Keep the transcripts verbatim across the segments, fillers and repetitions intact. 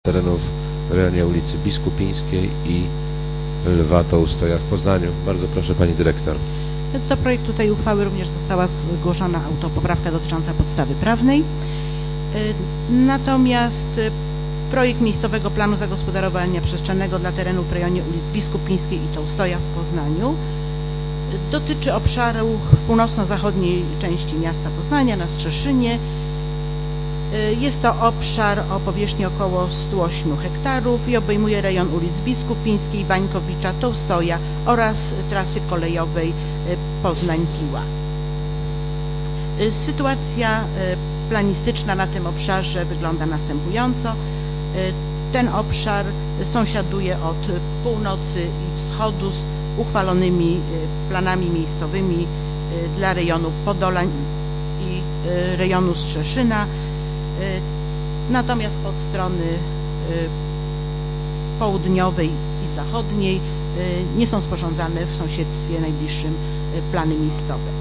terenów w rejonie ulicy Biskupińskiej i Lwa Tołstoja w Poznaniu. Bardzo proszę Pani Dyrektor. Do projektu tej uchwały również została zgłoszona autopoprawka dotycząca podstawy prawnej. Natomiast projekt miejscowego planu zagospodarowania przestrzennego dla terenów w rejonie ulic Biskupińskiej i Tołstoja w Poznaniu dotyczy obszaru w północno-zachodniej części miasta Poznania na Strzeszynie. Jest to obszar o powierzchni około stu ośmiu hektarów i obejmuje rejon ulic Biskupińskiej, Wańkowicza, Tołstoja oraz trasy kolejowej Poznań-Piła. Sytuacja planistyczna na tym obszarze wygląda następująco. Ten obszar sąsiaduje od północy i wschodu z uchwalonymi planami miejscowymi dla rejonu Podolań i rejonu Strzeszyna. Natomiast od strony południowej i zachodniej nie są sporządzane w sąsiedztwie najbliższym plany miejscowe.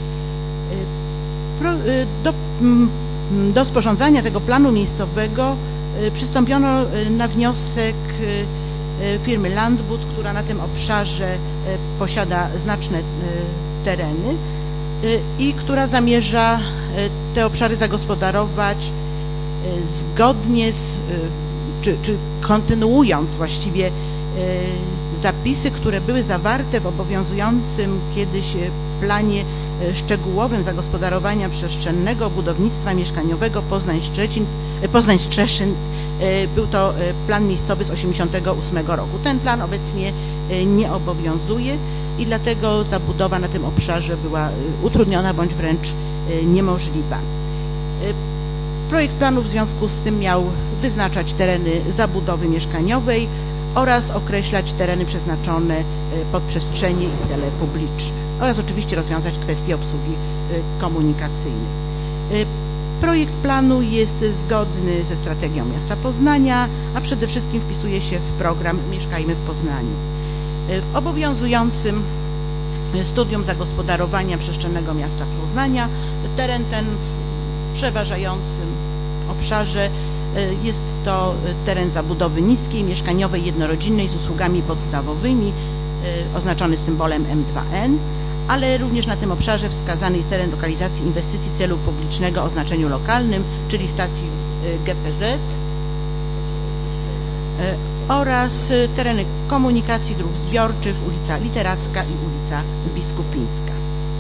Do, do sporządzania tego planu miejscowego przystąpiono na wniosek firmy Landbud, która na tym obszarze posiada znaczne tereny i która zamierza te obszary zagospodarować zgodnie z, czy, czy kontynuując właściwie zapisy, które były zawarte w obowiązującym kiedyś planie szczegółowym zagospodarowania przestrzennego budownictwa mieszkaniowego Poznań-Szczecin, Poznań-Strzeszyn. Był to plan miejscowy z tysiąc dziewięćset osiemdziesiątego ósmego roku. Ten plan obecnie nie obowiązuje i dlatego zabudowa na tym obszarze była utrudniona bądź wręcz niemożliwa. Projekt planu w związku z tym miał wyznaczać tereny zabudowy mieszkaniowej oraz określać tereny przeznaczone pod przestrzenie i cele publiczne oraz oczywiście rozwiązać kwestie obsługi komunikacyjnej. Projekt planu jest zgodny ze strategią miasta Poznania, a przede wszystkim wpisuje się w program Mieszkajmy w Poznaniu. W obowiązującym studium zagospodarowania przestrzennego miasta Poznania teren ten w przeważającym obszarze jest to teren zabudowy niskiej, mieszkaniowej, jednorodzinnej z usługami podstawowymi, oznaczony symbolem M dwa N, ale również na tym obszarze wskazany jest teren lokalizacji inwestycji celu publicznego o znaczeniu lokalnym, czyli stacji G P Z oraz tereny komunikacji dróg zbiorczych, ulica Literacka i ulica Biskupińska.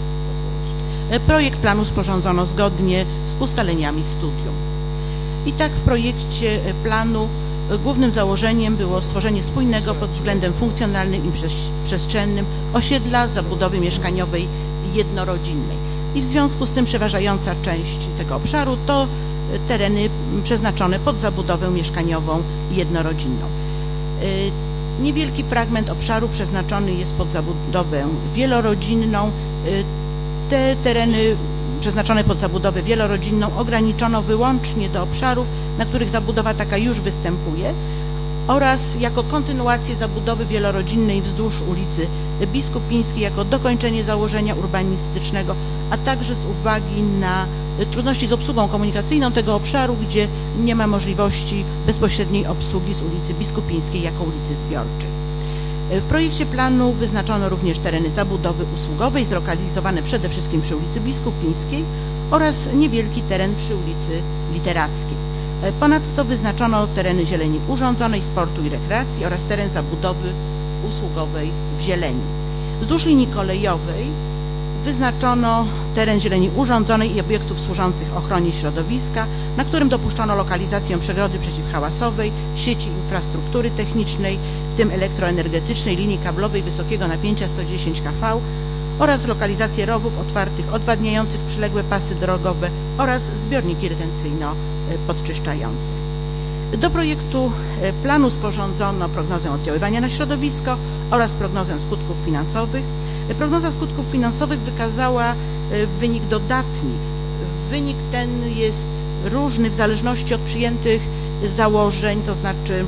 Projekt planu sporządzono zgodnie z ustaleniami studium. I tak w projekcie planu głównym założeniem było stworzenie spójnego pod względem funkcjonalnym i przestrzennym osiedla zabudowy mieszkaniowej jednorodzinnej. I w związku z tym przeważająca część tego obszaru to tereny przeznaczone pod zabudowę mieszkaniową jednorodzinną. Niewielki fragment obszaru przeznaczony jest pod zabudowę wielorodzinną. Te tereny przeznaczone pod zabudowę wielorodzinną ograniczono wyłącznie do obszarów, na których zabudowa taka już występuje oraz jako kontynuację zabudowy wielorodzinnej wzdłuż ulicy Biskupińskiej jako dokończenie założenia urbanistycznego, a także z uwagi na trudności z obsługą komunikacyjną tego obszaru, gdzie nie ma możliwości bezpośredniej obsługi z ulicy Biskupińskiej jako ulicy zbiorczej. W projekcie planu wyznaczono również tereny zabudowy usługowej zlokalizowane przede wszystkim przy ulicy Biskupińskiej oraz niewielki teren przy ulicy Literackiej. Ponadto wyznaczono tereny zieleni urządzonej, sportu i rekreacji oraz teren zabudowy usługowej w zieleni. Wzdłuż linii kolejowej wyznaczono teren zieleni urządzonej i obiektów służących ochronie środowiska, na którym dopuszczono lokalizację przegrody przeciwhałasowej, sieci infrastruktury technicznej, w tym elektroenergetycznej, linii kablowej wysokiego napięcia sto dziesięć kV oraz lokalizację rowów otwartych odwadniających przyległe pasy drogowe oraz zbiorniki retencyjno-podczyszczające. Do projektu planu sporządzono prognozę oddziaływania na środowisko oraz prognozę skutków finansowych. Prognoza skutków finansowych wykazała wynik dodatni. Wynik ten jest różny w zależności od przyjętych założeń, to znaczy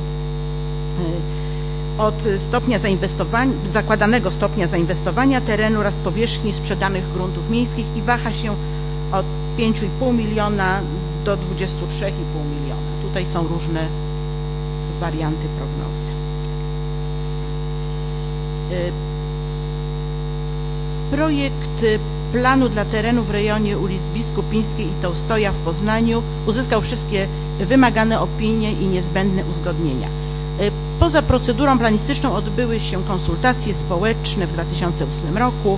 od stopnia zainwestowania, zakładanego stopnia zainwestowania terenu oraz powierzchni sprzedanych gruntów miejskich i waha się od pięciu i pół miliona do dwudziestu trzech i pół miliona. Tutaj są różne warianty prognozy. Projekt planu dla terenu w rejonie ulic Biskupińskiej i Tołstoja w Poznaniu uzyskał wszystkie wymagane opinie i niezbędne uzgodnienia. Poza procedurą planistyczną odbyły się konsultacje społeczne w dwa tysiące ósmym roku.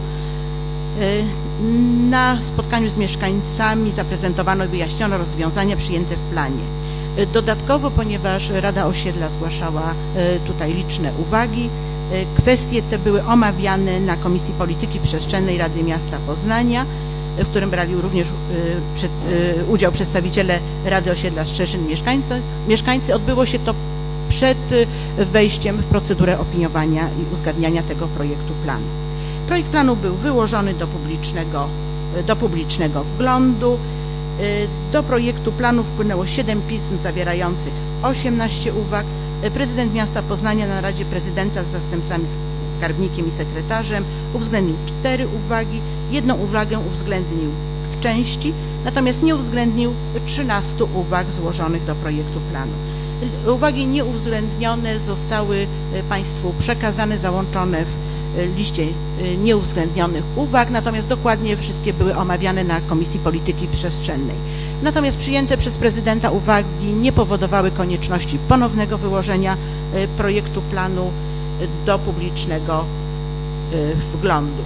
Na spotkaniu z mieszkańcami zaprezentowano i wyjaśniono rozwiązania przyjęte w planie. Dodatkowo, ponieważ Rada Osiedla zgłaszała tutaj liczne uwagi, kwestie te były omawiane na Komisji Polityki Przestrzennej Rady Miasta Poznania, w którym brali również przed, udział przedstawiciele Rady Osiedla Szczeszyn, mieszkańcy. mieszkańcy. Odbyło się to przed wejściem w procedurę opiniowania i uzgadniania tego projektu planu. Projekt planu był wyłożony do publicznego, do publicznego wglądu. Do projektu planu wpłynęło siedem pism zawierających osiemnaście uwag. Prezydent miasta Poznania na Radzie Prezydenta z zastępcami skarbnikiem i sekretarzem uwzględnił cztery uwagi. Jedną uwagę uwzględnił w części, natomiast nie uwzględnił trzynastu uwag złożonych do projektu planu. Uwagi nieuwzględnione zostały Państwu przekazane, załączone w liście nieuwzględnionych uwag, natomiast dokładnie wszystkie były omawiane na Komisji Polityki Przestrzennej. Natomiast przyjęte przez prezydenta uwagi nie powodowały konieczności ponownego wyłożenia projektu planu do publicznego wglądu.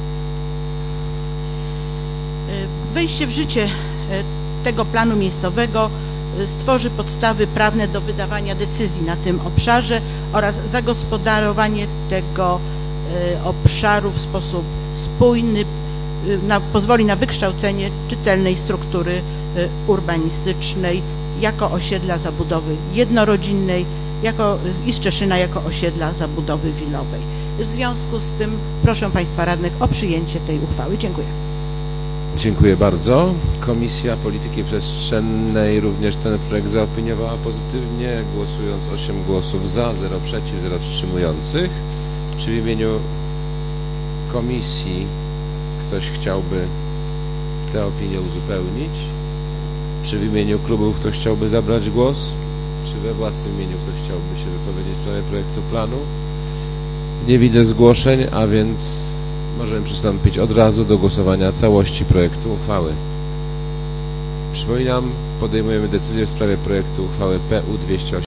Wejście w życie tego planu miejscowego stworzy podstawy prawne do wydawania decyzji na tym obszarze oraz zagospodarowanie tego obszaru w sposób spójny na, pozwoli na wykształcenie czytelnej struktury urbanistycznej jako osiedla zabudowy jednorodzinnej jako, i Szczeszyna jako osiedla zabudowy wilowej. W związku z tym proszę Państwa radnych o przyjęcie tej uchwały. Dziękuję. Dziękuję bardzo. Komisja Polityki Przestrzennej również ten projekt zaopiniowała pozytywnie, głosując osiem głosów za, zero przeciw, zero wstrzymujących. Czy w imieniu komisji ktoś chciałby tę opinię uzupełnić? Czy w imieniu klubów ktoś chciałby zabrać głos? Czy we własnym imieniu ktoś chciałby się wypowiedzieć w sprawie projektu planu? Nie widzę zgłoszeń, a więc możemy przystąpić od razu do głosowania całości projektu uchwały. Przypominam, podejmujemy decyzję w sprawie projektu uchwały P U dwieście osiemdziesiąt.